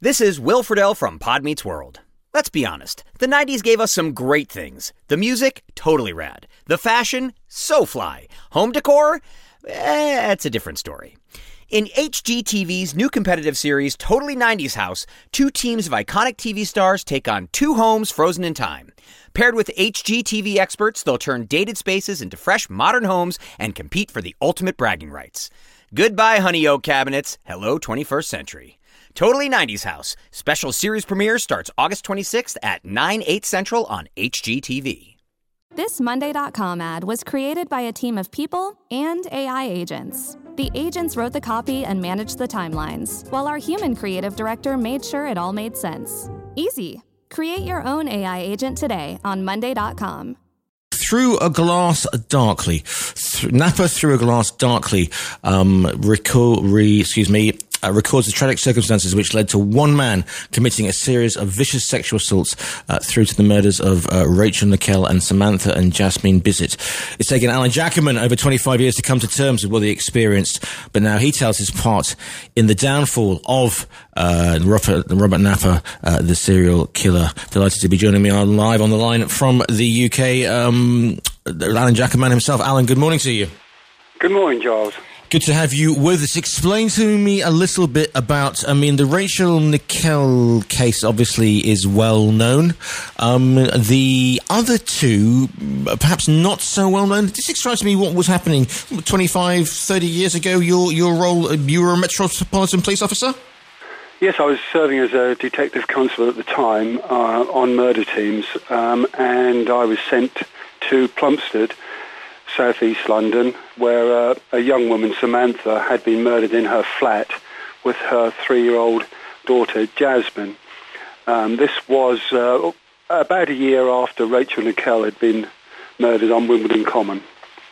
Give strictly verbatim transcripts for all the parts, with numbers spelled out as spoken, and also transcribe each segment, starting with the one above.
This is Will Friedle from Pod Meets World. Let's be honest, the nineties gave us some great things. The music, totally rad. The fashion, so fly. Home decor, eh, that's a different story. In H G T V's new competitive series, Totally nineties House, two teams of iconic T V stars take on two homes frozen in time. Paired with H G T V experts, they'll turn dated spaces into fresh, modern homes and compete for the ultimate bragging rights. Goodbye, honey oak cabinets. Hello, twenty-first century. Totally nineties House. Special series premiere starts August twenty-sixth at nine, eight Central on H G T V. This Monday dot com ad was created by a team of people and A I agents. The agents wrote the copy and managed the timelines, while our human creative director made sure it all made sense. Easy. Create your own A I agent today on Monday dot com. Through a Glass Darkly. Th- Napa Through a Glass Darkly, um, record, re, excuse me, Uh, records the tragic circumstances which led to one man committing a series of vicious sexual assaults uh, through to the murders of uh, Rachel Nickell and Samantha and Jasmine Bissett. It's taken Alan Jackerman over twenty-five years to come to terms with what he experienced, but now he tells his part in the downfall of uh, Robert, Robert Napa, uh, the serial killer. Delighted to be joining me on live on the line from the U K, um, Alan Jackerman himself. Alan, good morning to you. Good morning, Giles. Good to have you with us. Explain to me a little bit about, I mean, the Rachel Nickell case obviously is well known. Um, the other two, perhaps not so well known. This strikes me what was happening twenty-five, thirty years ago. Your your role, you were a Metropolitan Police officer? Yes, I was serving as a detective constable at the time uh, on murder teams, um, and I was sent to Plumstead, South East London, where uh, a young woman, Samantha, had been murdered in her flat with her three-year-old daughter, Jasmine. Um, this was uh, about a year after Rachel Nickell had been murdered on Wimbledon Common.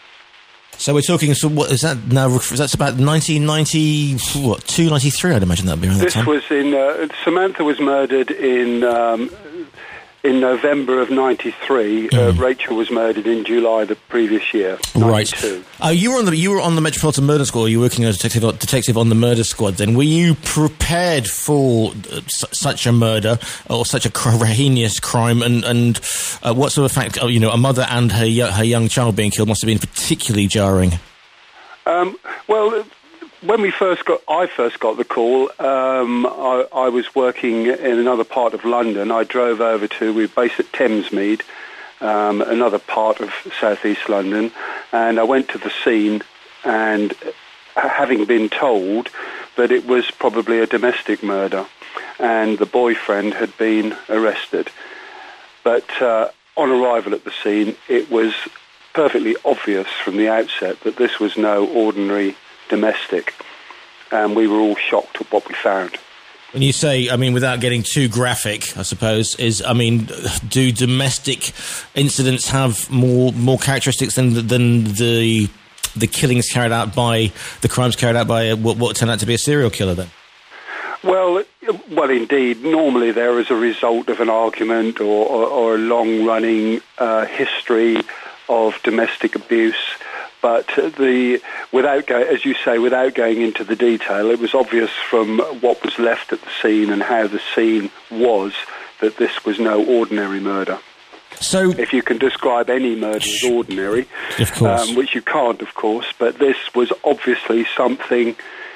So we're talking, so what is that now? That's about nineteen ninety, what, two, ninety-three, I'd imagine that would be around that this time. was in, uh, Samantha was murdered in... Um, In November of ninety-three, mm. uh, Rachel was murdered in July the previous year. ninety-two. Right. Uh, you were on the you were on the Metropolitan Murder Squad. You were working as a detective, detective on the murder squad. Then were you prepared for uh, s- such a murder or such a cr- heinous crime? And and uh, what sort of fact? Oh, you know, a mother and her y- her young child being killed must have been particularly jarring. Um, well. When we first got, I first got the call, um, I, I was working in another part of London. I drove over to, we were based at Thamesmead, um, another part of southeast London, and I went to the scene, and having been told that it was probably a domestic murder, and the boyfriend had been arrested. But uh, on arrival at the scene, it was perfectly obvious from the outset that this was no ordinary domestic, and we were all shocked at what we found. When you say, I mean, without getting too graphic, I suppose, is, I mean, do domestic incidents have more more characteristics than than the the killings carried out by, the crimes carried out by what, what turned out to be a serial killer then? Well, well, indeed. Normally they're as a result of an argument or, or, or a long-running uh, history of domestic abuse. But the without go, as you say, without going into the detail, it was obvious from what was left at the scene and how the scene was that this was no ordinary murder. So, if you can describe any murder as ordinary, of course, um, which you can't, of course, but this was obviously something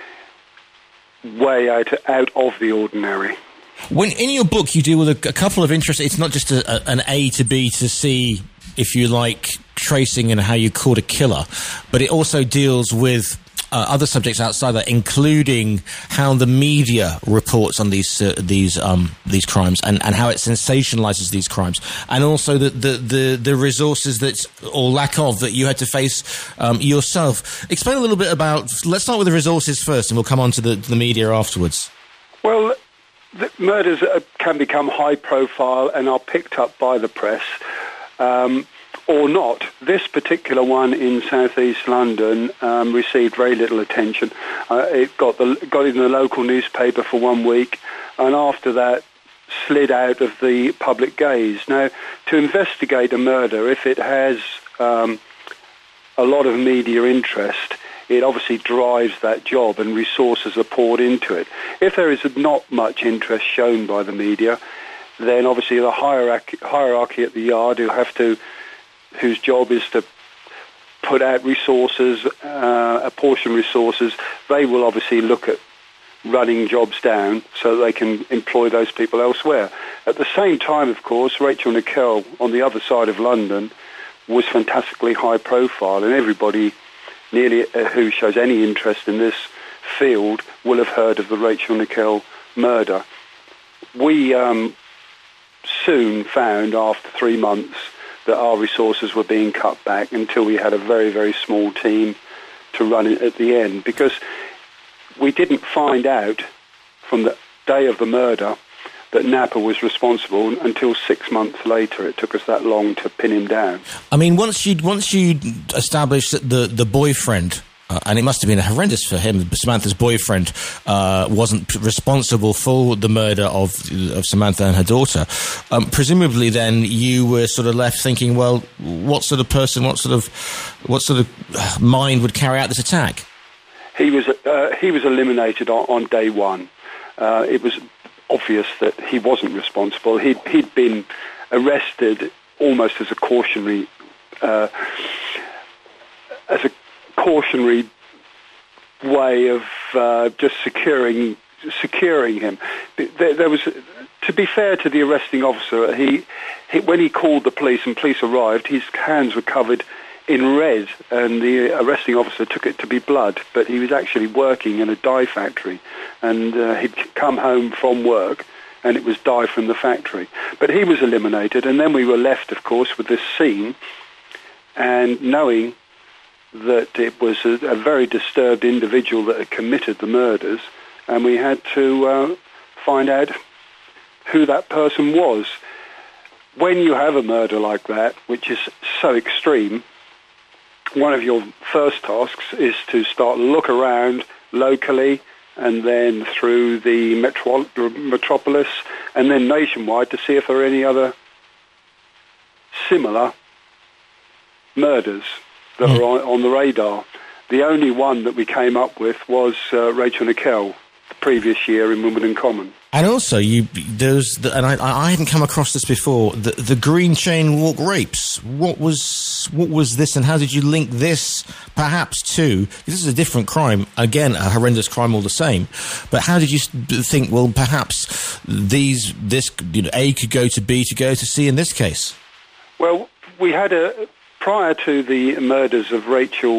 way out out of the ordinary. When in your book you deal with a, a couple of interests. It's not just a, a, an A to B to C, if you like, tracing and how you caught a killer, but it also deals with uh, other subjects outside that, including how the media reports on these uh, these um, these crimes and, and how it sensationalizes these crimes, and also the the, the, the resources that, or lack of, that you had to face um, yourself. Explain a little bit about. Let's start with the resources first, and we'll come on to the, the media afterwards. Well, the murders can become high profile and are picked up by the press. Um, or not. This particular one in southeast London um, received very little attention. Uh, it got the got in the local newspaper for one week, and after that slid out of the public gaze. Now, to investigate a murder, if it has um, a lot of media interest, it obviously drives that job and resources are poured into it. If there is not much interest shown by the media, then obviously the hierarchy, hierarchy at the yard who have to, whose job is to put out resources, uh, apportion resources, they will obviously look at running jobs down so they can employ those people elsewhere. At the same time, of course, Rachel Nickell on the other side of London was fantastically high profile, and everybody nearly uh, who shows any interest in this field will have heard of the Rachel Nickell murder. We um, soon found after three months that our resources were being cut back until we had a very, very small team to run it at the end, because we didn't find out from the day of the murder that Napa was responsible until six months later. It took us that long to pin him down. I mean, once you once you established that the the boyfriend, uh, and it must have been horrendous for him, Samantha's boyfriend uh, wasn't responsible for the murder of of Samantha and her daughter. Um, presumably, then you were sort of left thinking, well, what sort of person, what sort of what sort of mind would carry out this attack? He was uh, he was eliminated on, on day one. Uh, it was obvious that he wasn't responsible. He'd, he'd been arrested almost as a cautionary, uh, as a cautionary way of uh, just securing securing him. There, there was, to be fair to the arresting officer, he, he when he called the police and police arrived, his hands were covered in red, and the arresting officer took it to be blood, but he was actually working in a dye factory, and uh, he'd come home from work, and it was dye from the factory. But he was eliminated, and then we were left, of course, with this scene, and knowing that it was a, a very disturbed individual that had committed the murders, and we had to uh, find out who that person was. When you have a murder like that, which is so extreme, one of your first tasks is to start look around locally and then through the metro- metropolis and then nationwide to see if there are any other similar murders that mm. are on, on the radar. The only one that we came up with was uh, Rachel Nickell the previous year in Wimbledon Common. And also, you there's the, and I, I hadn't come across this before. The, the Green Chain Walk rapes. What was what was this, and how did you link this, perhaps, to? This is a different crime. Again, a horrendous crime, all the same. But how did you think? Well, perhaps these this you know, A could go to B to go to C in this case. Well, we had a prior to the murders of Rachel.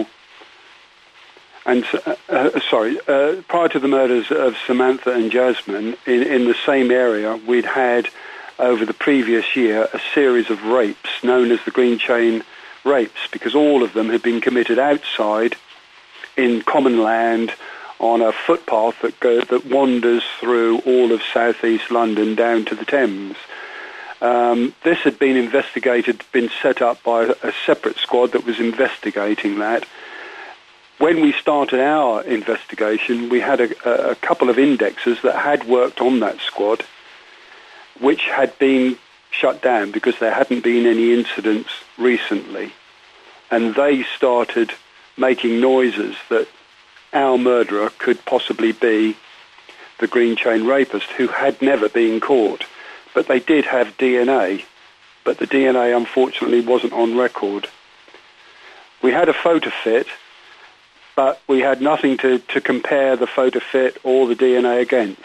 And uh, uh, sorry, uh, prior to the murders of Samantha and Jasmine, in, in the same area, we'd had over the previous year a series of rapes known as the Green Chain rapes, because all of them had been committed outside in common land on a footpath that go, that wanders through all of southeast London down to the Thames. Um, this had been investigated, been set up by a separate squad that was investigating that. When we started our investigation, we had a, a couple of indexes that had worked on that squad, which had been shut down because there hadn't been any incidents recently. And they started making noises that our murderer could possibly be the Green Chain rapist, who had never been caught. But they did have D N A, but the D N A unfortunately wasn't on record. We had a photo fit, but we had nothing to, to compare the photo fit or the D N A against.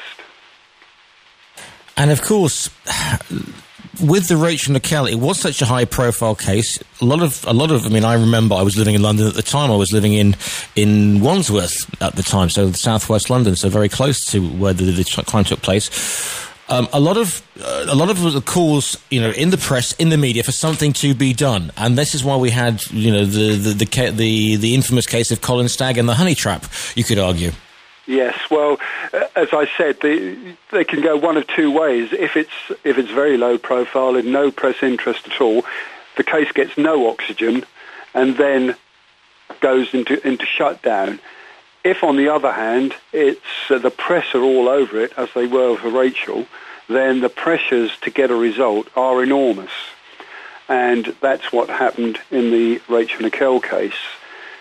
And of course, with the Rachel Nickell, it was such a high-profile case. A lot of, a lot of. I mean, I remember I was living in London at the time. I was living in in Wandsworth at the time, so southwest London, so very close to where the, the crime took place. Um, a lot of uh, a lot of the calls, you know, in the press, in the media, for something to be done, and this is why we had, you know, the the the the, the infamous case of Colin Stagg and the honey trap. You could argue. Yes, well, as I said, they, they can go one of two ways. If it's if it's very low profile and no press interest at all, the case gets no oxygen, and then goes into into shutdown. If, on the other hand, it's uh, the press are all over it, as they were for Rachel, then the pressures to get a result are enormous. And that's what happened in the Rachel Nickell case.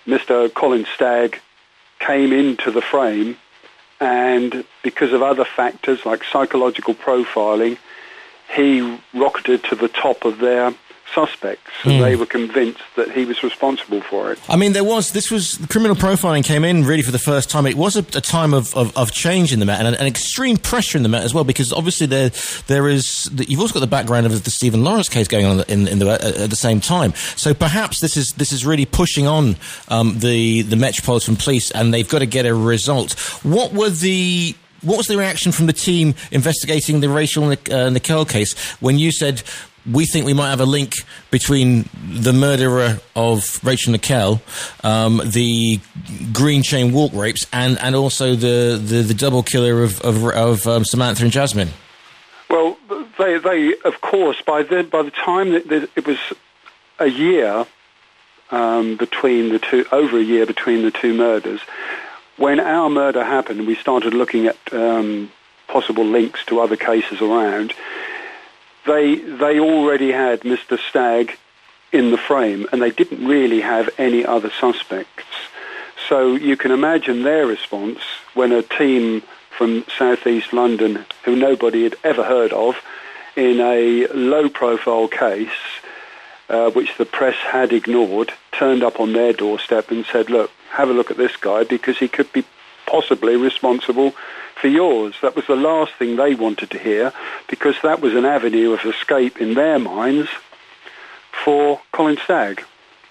Mister Colin Stagg came into the frame, and because of other factors like psychological profiling, he rocketed to the top of their suspects, and mm. they were convinced that he was responsible for it. I mean, there was, this was, criminal profiling came in really for the first time. It was a, a time of, of, of change in the Met, and an, an extreme pressure in the Met as well, because obviously there there is, you've also got the background of the Stephen Lawrence case going on in, in the, at the same time. So perhaps this is this is really pushing on um, the, the Metropolitan Police, and they've got to get a result. What were the... What was the reaction from the team investigating the Rachel uh, Nickell case when you said, we think we might have a link between the murderer of Rachel Nickell, um, the Green Chain Walk rapes, and, and also the, the, the double killer of, of, of um, Samantha and Jasmine? Well, they, they of course, by the, by the time that it was a year um, between the two, over a year between the two murders, when our murder happened, we started looking at um, possible links to other cases around. They they already had Mister Stagg in the frame, and they didn't really have any other suspects. So you can imagine their response when a team from southeast London, who nobody had ever heard of, in a low-profile case, uh, which the press had ignored, turned up on their doorstep and said, look, have a look at this guy because he could be possibly responsible for yours. That was the last thing they wanted to hear, because that was an avenue of escape in their minds for Colin Stagg.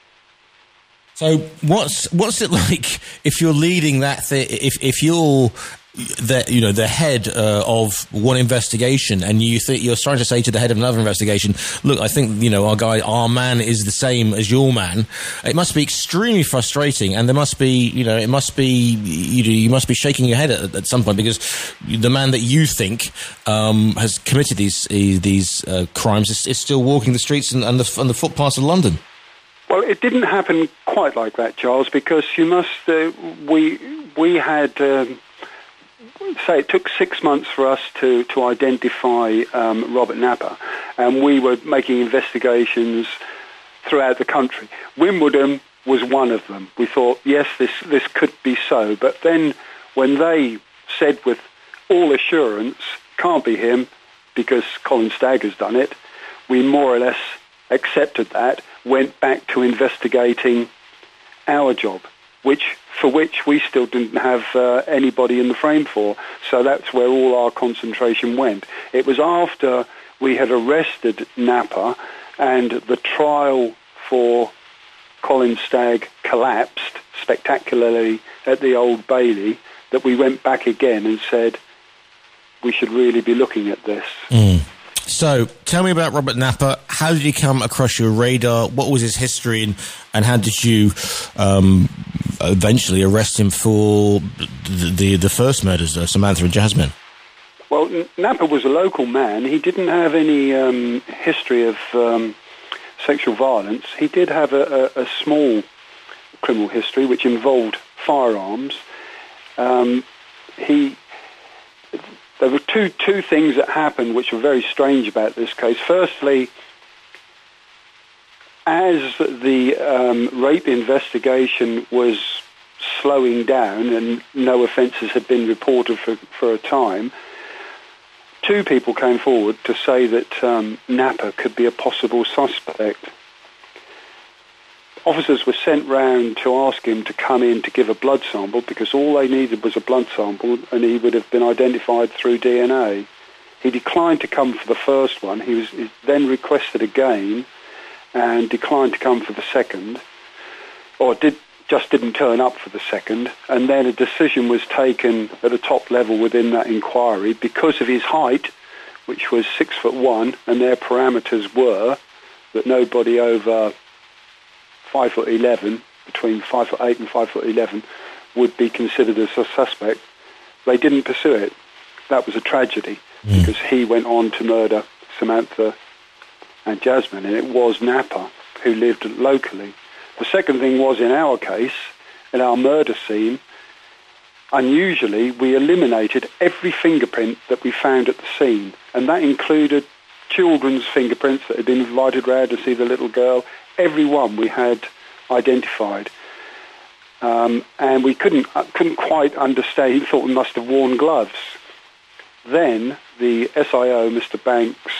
So what's what's it like if you're leading that thi- if if you're the you know the head uh, of one investigation, and you think you're starting to say to the head of another investigation, look, I think you know our guy, our man is the same as your man. It must be extremely frustrating, and there must be you know it must be you know, you must be shaking your head at, at some point, because the man that you think um, has committed these these uh, crimes is, is still walking the streets and, and the and the footpaths of London. Well, it didn't happen quite like that, Charles, because you must uh, we we had. Um, Say it took six months for us to, to identify um, Robert Napper, and we were making investigations throughout the country. Wimbledon was one of them. We thought, yes, this, this could be so. But then when they said with all assurance, can't be him because Colin Stagg has done it, we more or less accepted that, went back to investigating our job, which for which we still didn't have uh, anybody in the frame for. So that's where all our concentration went. It was after we had arrested Napper and the trial for Colin Stagg collapsed spectacularly at the Old Bailey that we went back again and said, we should really be looking at this. Mm. So, tell me about Robert Napper. How did he come across your radar? What was his history, and, and how did you um, eventually arrest him for the the, the first murders of Samantha and Jasmine? Well, Napper was a local man. He didn't have any um, history of um, sexual violence. He did have a, a, a small criminal history, which involved firearms. Um, he... There were two two things that happened which were very strange about this case. Firstly, as the um, rape investigation was slowing down and no offences had been reported for, for a time, two people came forward to say that um, Napper could be a possible suspect. Officers were sent round to ask him to come in to give a blood sample because all they needed was a blood sample and he would have been identified through D N A. He declined to come for the first one. He was he then requested again and declined to come for the second, or did just didn't turn up for the second. And then a decision was taken at a top level within that inquiry because of his height, which was six foot one, and their parameters were that nobody over five foot eleven, between five foot eight and five foot eleven, would be considered as a suspect. They didn't pursue it. That was a tragedy mm. because he went on to murder Samantha and Jasmine, and it was Napper who lived locally. The second thing was, in our case, in our murder scene, unusually we eliminated every fingerprint that we found at the scene, and that included children's fingerprints that had been invited round to see the little girl. Every one we had identified. Um, and we couldn't uh, couldn't quite understand. He thought we must have worn gloves. Then the S I O, Mister Banks,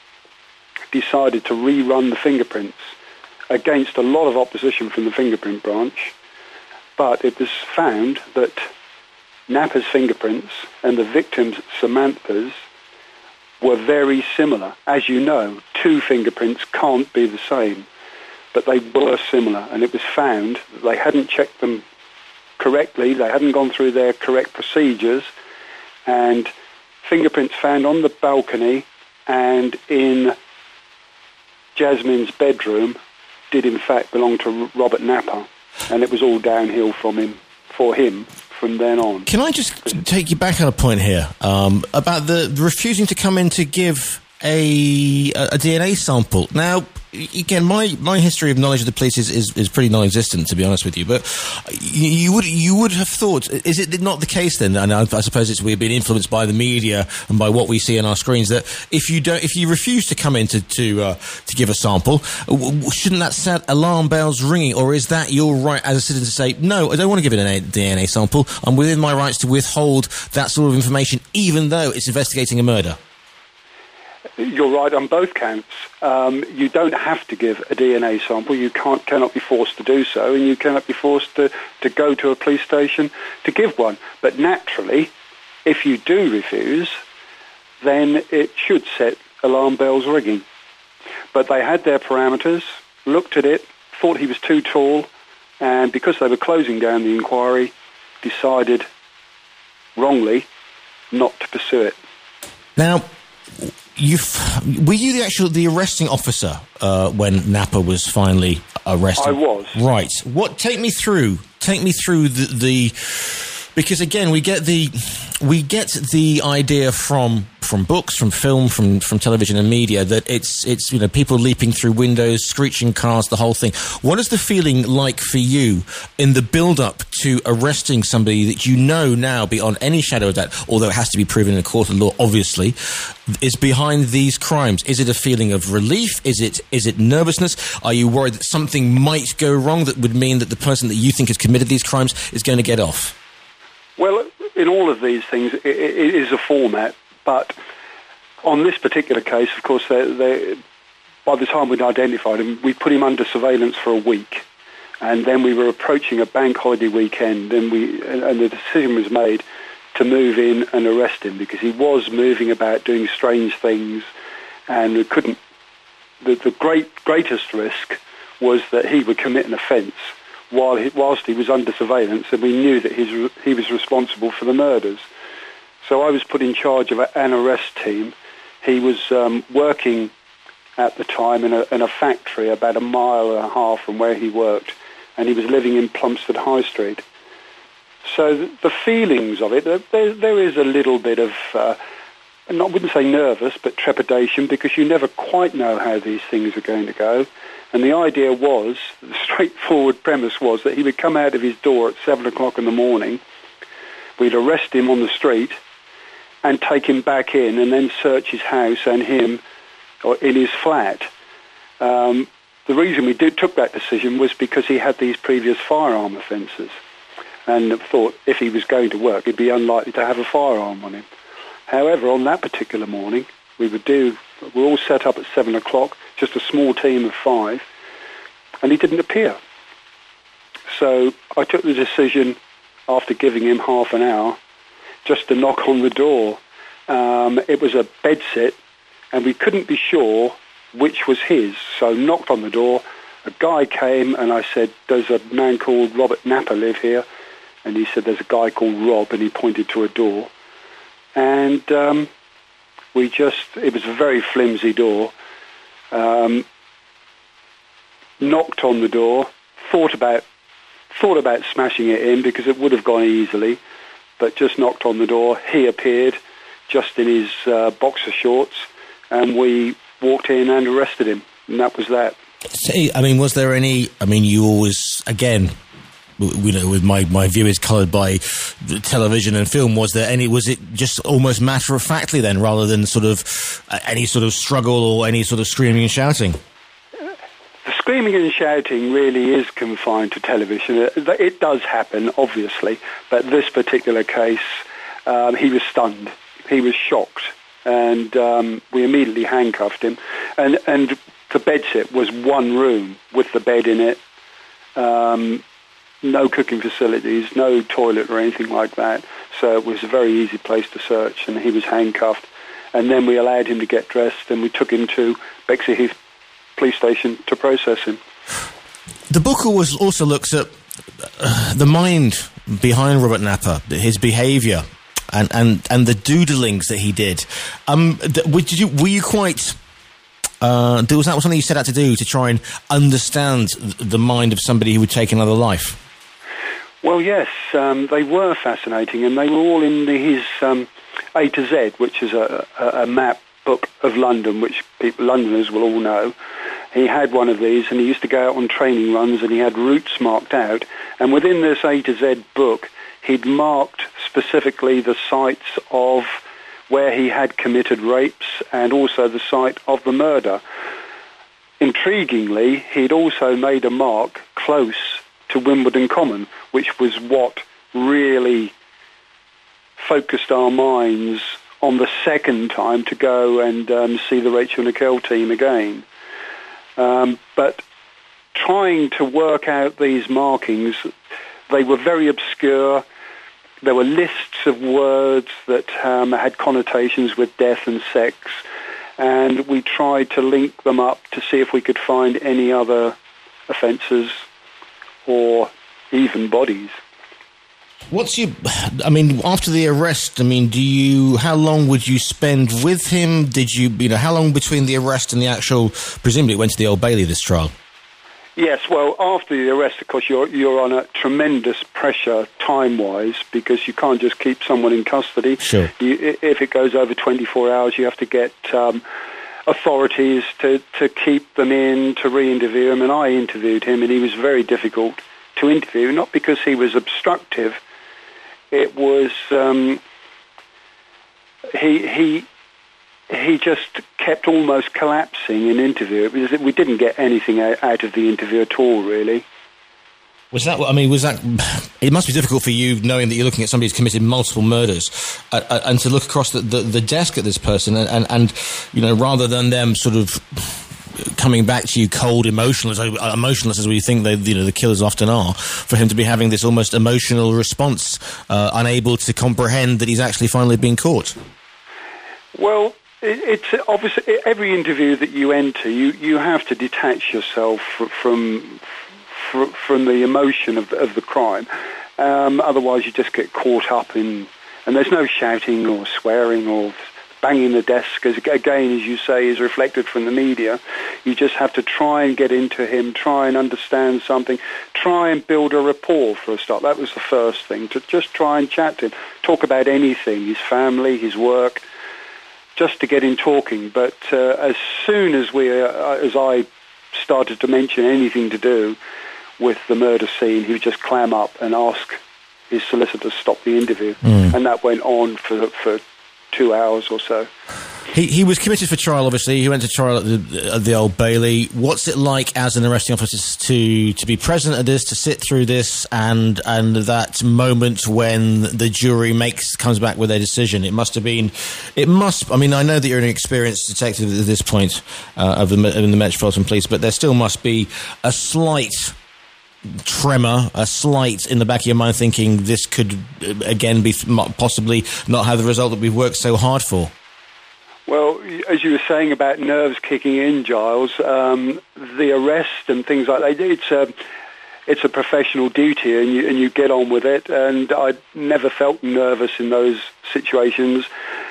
decided to rerun the fingerprints against a lot of opposition from the fingerprint branch. But it was found that Napper's fingerprints and the victim's, Samantha's, were very similar. As you know, two fingerprints can't be the same, but they were similar, and it was found that they hadn't checked them correctly, they hadn't gone through their correct procedures, and fingerprints found on the balcony and in Jasmine's bedroom did in fact belong to Robert Napper, and it was all downhill from him, for him, from then on. Can I just take you back on a point here um, about the refusing to come in to give a, a D N A sample? Now, again, my, my history of knowledge of the police is, is, is pretty non-existent, to be honest with you. But you, you would you would have thought, is it not the case then? And I, I suppose it's we've been influenced by the media and by what we see on our screens, that if you don't, if you refuse to come in to to, uh, to give a sample, shouldn't that set alarm bells ringing? Or is that your right as a citizen to say, no, I don't want to give it a D N A sample. I'm within my rights to withhold that sort of information, even though it's investigating a murder? You're right on both counts. Um, you don't have to give a D N A sample. You can't, cannot be forced to do so, and you cannot be forced to, to go to a police station to give one. But naturally, if you do refuse, then it should set alarm bells ringing. But they had their parameters, looked at it, thought he was too tall, and because they were closing down the inquiry, decided wrongly not to pursue it. Now, You've, were you the actual the arresting officer uh, when Napper was finally arrested? I was. Right. What? Take me through. Take me through the, the because again we get the we get the idea from from books, from film, from from television and media that it's it's you know people leaping through windows, screeching cars, the whole thing. What is the feeling like for you in the build-up to arresting somebody that you know now, beyond any shadow of doubt, although it has to be proven in a court of law, obviously, is behind these crimes? Is it a feeling of relief? Is it is it nervousness? Are you worried that something might go wrong that would mean that the person that you think has committed these crimes is going to get off? Well, in all of these things, it, it is a format, but on this particular case, of course, they, they, by the time we'd identified him, we put him under surveillance for a week, and then we were approaching a bank holiday weekend, and we and the decision was made to move in and arrest him because he was moving about doing strange things, and we couldn't. The, the great greatest risk was that he would commit an offence while he, whilst he was under surveillance, and we knew that he's, he was responsible for the murders. So I was put in charge of an arrest team. He was um, working at the time in a, in a factory about a mile and a half from where he worked, and he was living in Plumstead High Street. So the, the feelings of it, there, there is a little bit of, uh, I wouldn't say nervous, but trepidation, because you never quite know how these things are going to go. And the idea was, the straightforward premise was that he would come out of his door at seven o'clock in the morning, we'd arrest him on the street and take him back in and then search his house and him or in his flat. Um, the reason we did, took that decision was because he had these previous firearm offences, and thought if he was going to work, it'd be unlikely to have a firearm on him. However, on that particular morning, we would do, we were all set up at seven o'clock, just a small team of five, and he didn't appear. So I took the decision, after giving him half an hour, just to knock on the door. Um, it was a bedsit, and we couldn't be sure which was his. So knocked on the door, a guy came, and I said, does a man called Robert Napper live here? And he said, there's a guy called Rob, and he pointed to a door. And um, we just, it was a very flimsy door, um, knocked on the door, thought about thought about smashing it in because it would have gone easily, but just knocked on the door. He appeared just in his uh, boxer shorts, and we walked in and arrested him, and that was that. See, I mean, was there any, I mean, you always, again, you know, with my, my view is coloured by television and film, was there any, was it just almost matter-of-factly then, rather than sort of uh, any sort of struggle or any sort of screaming and shouting? The screaming and shouting really is confined to television. It, it does happen, obviously, but this particular case, um, he was stunned. He was shocked, and um, we immediately handcuffed him. And, and the bedsit was one room with the bed in it, um, no cooking facilities, no toilet or anything like that. So it was a very easy place to search, and he was handcuffed. And then we allowed him to get dressed, and we took him to Bexley police station to process him. The book always also looks at uh, the mind behind Robert Napper, his behaviour, and, and, and the doodlings that he did. Um, did you, were you quite... Uh, was that something you set out to do, to try and understand the mind of somebody who would take another life? Well, yes, um, they were fascinating, and they were all in the, his um, A to Z, which is a, a, a map book of London, which people, Londoners will all know. He had one of these, and he used to go out on training runs, and he had routes marked out. And within this A to Z book, he'd marked specifically the sites of where he had committed rapes and also the site of the murder. Intriguingly, he'd also made a mark close to Wimbledon Common, which was what really focused our minds on the second time to go and um, see the Rachel Nickel team again. Um, but trying to work out these markings, they were very obscure. There were lists of words that um, had connotations with death and sex, and we tried to link them up to see if we could find any other offences or even bodies. What's your... I mean, after the arrest, I mean, do you... How long would you spend with him? Did you... You know, how long between the arrest and the actual... Presumably it went to the Old Bailey, this trial. Yes, well, after the arrest, of course, you're you're on a tremendous pressure time-wise because you can't just keep someone in custody. Sure. You, if it goes over twenty-four hours, you have to get um, authorities to, to keep them in, to re-interview him, and I interviewed him, and he was very difficult to interview, not because he was obstructive. It was... Um, he he... He just kept almost collapsing in interview. It was, we didn't get anything out of the interview at all, really. Was that, I mean, was that, it must be difficult for you knowing that you're looking at somebody who's committed multiple murders uh, uh, and to look across the, the, the desk at this person and, and, and, you know, rather than them sort of coming back to you cold, emotionless, emotionless as we think they, you know, the killers often are, for him to be having this almost emotional response, uh, unable to comprehend that he's actually finally been caught. Well, it's obviously every interview that you enter, you, you have to detach yourself from from, from the emotion of the, of the crime. Um, otherwise, you just get caught up in, and there's no shouting or swearing or banging the desk, as again, as you say, is reflected from the media. You just have to try and get into him, try and understand something, try and build a rapport for a start. That was the first thing, to just try and chat to him, talk about anything, his family, his work, just to get him talking. But uh, as soon as we, uh, as I started to mention anything to do with the murder scene, he would just clam up and ask his solicitor to stop the interview. Mm. And that went on for for two hours or so. He he was committed for trial, obviously. He went to trial at the, at the Old Bailey. What's it like as an arresting officer to to be present at this, to sit through this, and and that moment when the jury makes comes back with their decision? It must have been, it must, I mean, I know that you're an experienced detective at this point uh, of the, in the Metropolitan Police, but there still must be a slight tremor, a slight in the back of your mind thinking this could, again, be possibly not have the result that we've worked so hard for. Well, as you were saying about nerves kicking in, Giles, um, the arrest and things like that, it's a, it's a professional duty, and you, and you get on with it, and I never felt nervous in those situations.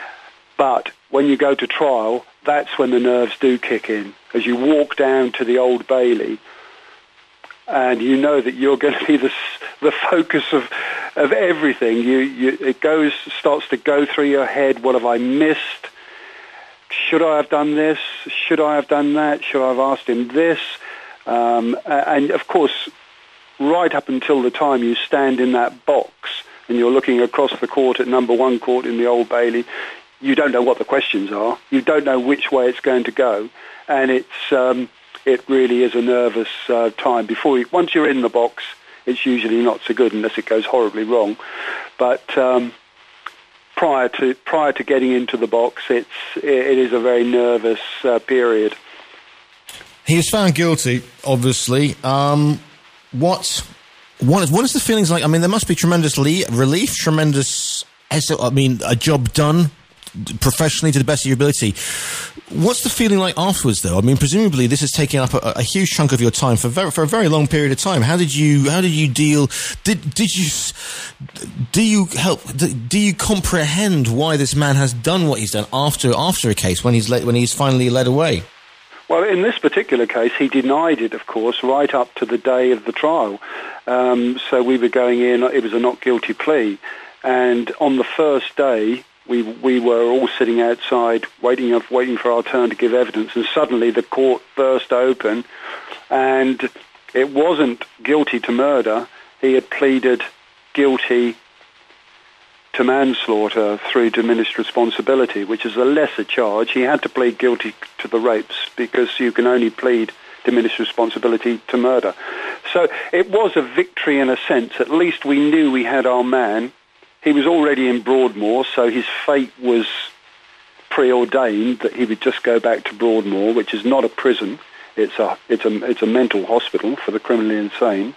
But when you go to trial, that's when the nerves do kick in. As you walk down to the Old Bailey, and you know that you're going to be the the focus of of everything. You, you it goes starts to go through your head. What have I missed? Should I have done this? Should I have done that? Should I have asked him this? Um, and of course, right up until the time you stand in that box and you're looking across the court at number one court in the Old Bailey, you don't know what the questions are. You don't know which way it's going to go, and it's. Um, it really is a nervous uh, time. Before you, once you're in the box, it's usually not so good unless it goes horribly wrong. But um, prior to prior to getting into the box, it's it, it is a very nervous uh, period. He was found guilty, obviously. Um, what, what is, what is the feelings like? I mean, there must be tremendous le- relief, tremendous, I mean, a job done professionally to the best of your ability. What's the feeling like afterwards, though? I mean, presumably this is taking up a, a huge chunk of your time for very, for a very long period of time. How did you how did you deal? Did did you do you help? Do you comprehend why this man has done what he's done after after a case when he's let, when he's finally led away? Well, in this particular case, he denied it, of course, right up to the day of the trial. Um, so we were going in, it was a not guilty plea. And on the first day, we we were all sitting outside waiting waiting for our turn to give evidence. And suddenly the court burst open, and it wasn't guilty to murder. He had pleaded guilty to manslaughter through diminished responsibility, which is a lesser charge. He had to plead guilty to the rapes because you can only plead diminished responsibility to murder. So it was a victory in a sense. At least we knew we had our man. He was already in Broadmoor, so his fate was preordained that he would just go back to Broadmoor, which is not a prison. It's a it's a it's a mental hospital for the criminally insane.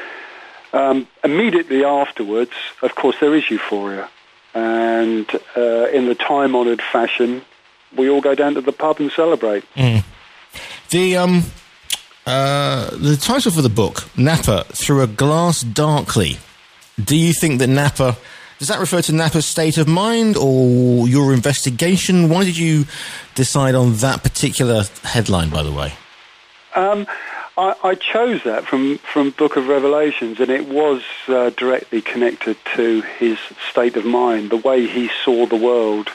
Um, immediately afterwards, of course, there is euphoria. And uh, in the time-honoured fashion, we all go down to the pub and celebrate. Mm. The um, uh, the title for the book, Napa, Through a Glass Darkly. Do you think that Napa, does that refer to Napa's state of mind or your investigation? Why did you decide on that particular headline, by the way? Um... I, I chose that from, from Book of Revelations, and it was uh, directly connected to his state of mind, the way he saw the world.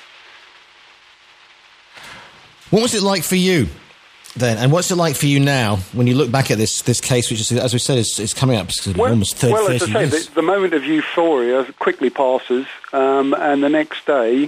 What was it like for you then, and what's it like for you now when you look back at this this case, which is, as we said, is, is coming up well, almost thirty, well, as thirty I say, years? the, the moment of euphoria quickly passes, um, and the next day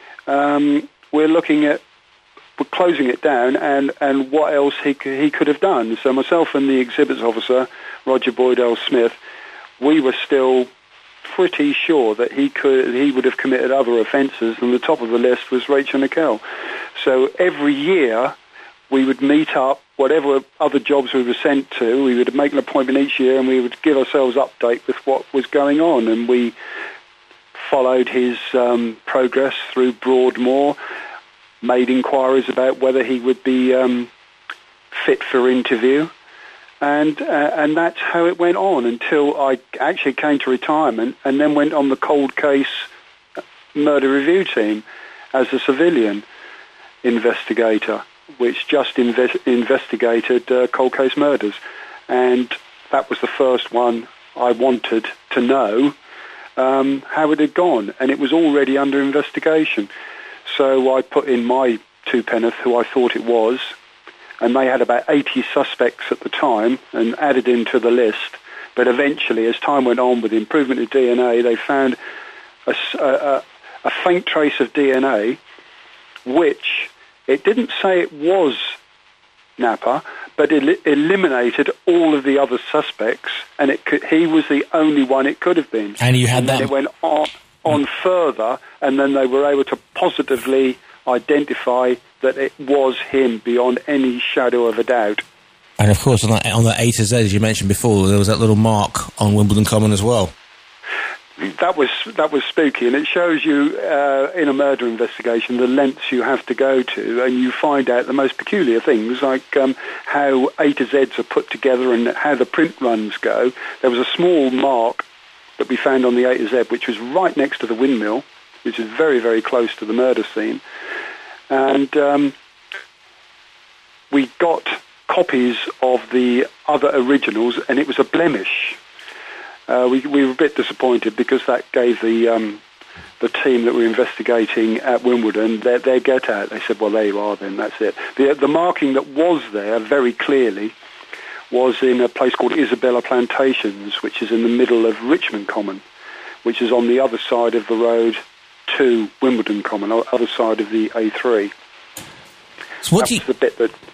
um, we're looking at we're closing it down and, and what else he could, he could have done. So myself and the exhibits officer, Roger Boydell Smith, we were still pretty sure that he could he would have committed other offences, and the top of the list was Rachel Nickel. So every year we would meet up, whatever other jobs we were sent to, we would make an appointment each year and we would give ourselves update with what was going on, and we followed his um, progress through Broadmoor, made inquiries about whether he would be um, fit for interview, and uh, and that's how it went on until I actually came to retirement, and then went on the cold case murder review team as a civilian investigator, which just inve- investigated uh, cold case murders, and that was the first one I wanted to know um, how it had gone, and it was already under investigation. So I put in my two penneth, who I thought it was, and they had about eighty suspects at the time and added into the list. But eventually, as time went on with the improvement of D N A, they found a, a, a faint trace of D N A, which it didn't say it was Napa, but it eliminated all of the other suspects, and it could, he was the only one it could have been. And you had and that. It went on. on further, and then they were able to positively identify that it was him beyond any shadow of a doubt. And of course, on that, on that A to Z, as you mentioned before, there was that little mark on Wimbledon Common as well. That was that was spooky, and it shows you uh, in a murder investigation the lengths you have to go to, and you find out the most peculiar things, like um, how A to Zs are put together and how the print runs go. There was a small mark that we found on the A to Z, which was right next to the windmill, which is very, very close to the murder scene. And um, we got copies of the other originals, and it was a blemish. Uh, we, we were a bit disappointed because that gave the um, the team that were investigating at Wimbledon their, their get out. They said, well, there you are then, that's it. The, the marking that was there very clearly was in a place called Isabella Plantations, which is in the middle of Richmond Common, which is on the other side of the road to Wimbledon Common, other side of the A three. So what That's do you, the bit that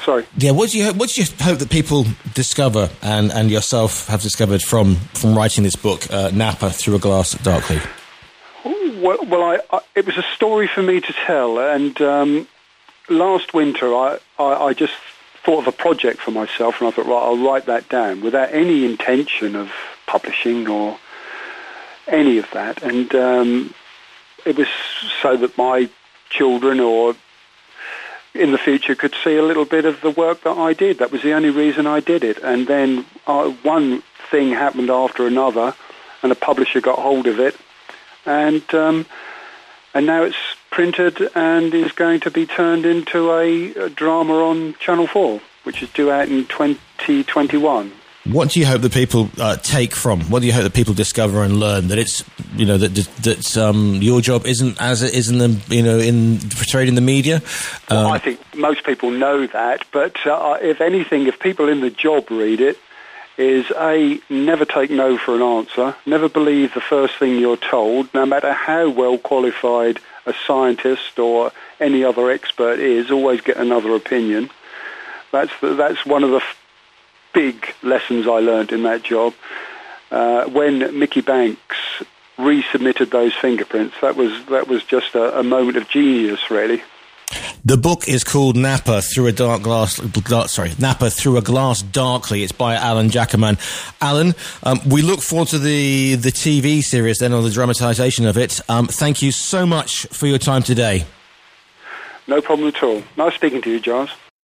Sorry. Yeah, what do you what do you hope that people discover and, and yourself have discovered from, from writing this book, uh, Napa Through a Glass Darkly? Well, well I, I, it was a story for me to tell, and um, last winter I, I, I just thought of a project for myself, and I thought, right, I'll write that down without any intention of publishing or any of that, and um, it was so that my children or in the future could see a little bit of the work that I did. That was the only reason I did it. And then uh, one thing happened after another, and a publisher got hold of it, and um, and now it's printed and is going to be turned into a, a drama on Channel four, which is due out in twenty twenty-one. What do you hope that people uh, take from? What do you hope that people discover and learn? That it's, you know, that that um, your job isn't as it is in the, you know, in portrayed in the media. Um, well, I think most people know that, but uh, if anything, if people in the job read it, is A, never take no for an answer, never believe the first thing you're told, no matter how well qualified a scientist or any other expert is. Always get another opinion. That's the, that's one of the f- big lessons I learned in that job. Uh, when Mickey Banks resubmitted those fingerprints, that was that was just a, a moment of genius, really. The book is called Napa Through a Dark Glass. Sorry, Napa Through a Glass Darkly. It's by Alan Jackaman. Alan, um, we look forward to the the T V series then, or the dramatisation of it. Um, thank you so much for your time today. No problem at all. Nice speaking to you, Giles.